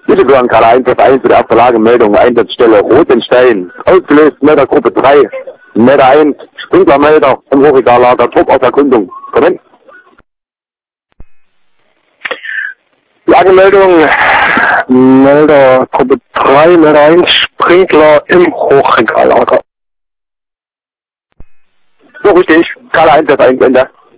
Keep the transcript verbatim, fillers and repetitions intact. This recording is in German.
Bitte hören Karl eins F eins für die erste Lagemeldung, Einsatzstelle Rotenstein, ausgelöst Melder Gruppe drei, Melder eins, Sprinklermelder im Hochregallager, Trupp auf Erkundung. Kommen. Lagemeldung, Melder Gruppe drei, Melder eins, Sprinkler im Hochregallager. So richtig, Karl eins F eins, Ende.